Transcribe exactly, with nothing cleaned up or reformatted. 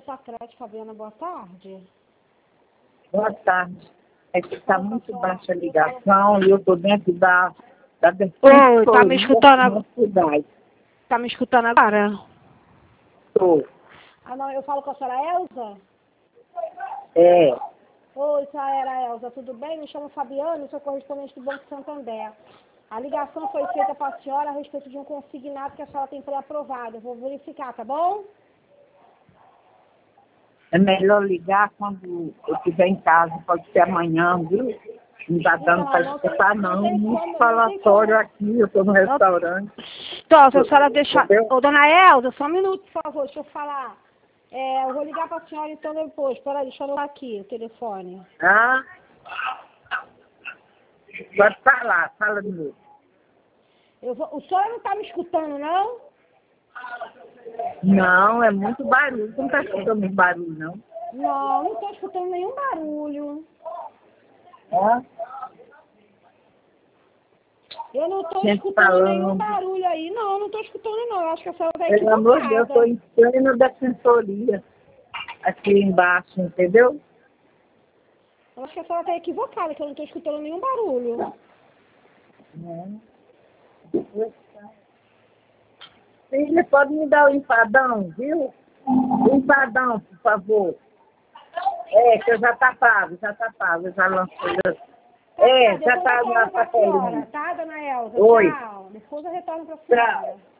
Sacrete, Fabiana, boa tarde. Boa tarde. É que está muito baixa a ligação e eu estou dentro da, da Oi, tá me escutando? cidade. Tá me escutando agora? Estou. Ah, não, eu falo com a senhora Elza? É. Oi, senhora Elza, tudo bem? Me chamo Fabiana, sou correspondente do Banco Santander. A ligação foi feita para a senhora a respeito de um consignado que a senhora tem pré-aprovado. Eu vou verificar, tá bom? É melhor ligar quando eu estiver em casa, pode ser amanhã, viu? Não está dando Então, para não escutar, tem- não. não tem Muito como, não tem falatório como. aqui, eu estou no restaurante. Então, se a senhora deixar... Entendeu? Ô, dona Elza, só um minuto, por favor, deixa eu falar. É, eu vou ligar para a senhora então depois. Espera aí, deixa eu anotar aqui o telefone. Ah? Pode falar, fala de novo. Eu vou... O senhor não está me escutando, não? Não, é muito barulho. Você não está escutando muito barulho, não? Não, não estou escutando nenhum barulho. Ó. Eu não estou Gente escutando falando. nenhum barulho aí. Não, não estou escutando não. Eu acho que a senhora está Pelo amor de Deus, eu estou equivocada. em plena defensoria aqui embaixo, entendeu? Eu acho que a senhora está equivocada, que eu não estou escutando nenhum barulho. Não. Filha, pode me dar o empadão, viu? O empadão, por favor. É, que já está pago, já está pago, já lancei. É, Tá, já depois eu está na retorno para a senhora, sacolinha. tá, dona Elza? Oi. Tchau. Depois eu retorno para a Tchau. senhora.